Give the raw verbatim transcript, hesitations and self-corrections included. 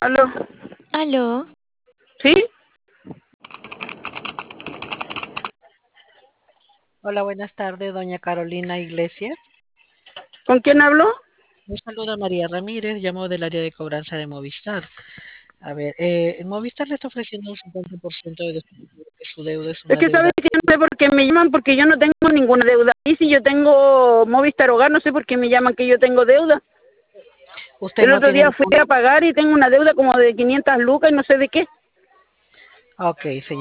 Aló. Aló, ¿Sí? Hola, buenas tardes, doña Carolina Iglesias. ¿Con quién hablo? Un saludo a María Ramírez, llamo del área de cobranza de Movistar. A ver, eh, Movistar le está ofreciendo un cincuenta por ciento de descuento porque su deuda es Es una que sabes deuda. que no sé por qué me llaman porque yo no tengo ninguna deuda. Y si yo tengo Movistar Hogar, no sé por qué me llaman que yo tengo deuda. Usted El no otro tiene día fui ningún... a pagar y tengo una deuda como de quinientas lucas y no sé de qué. Ok, señor.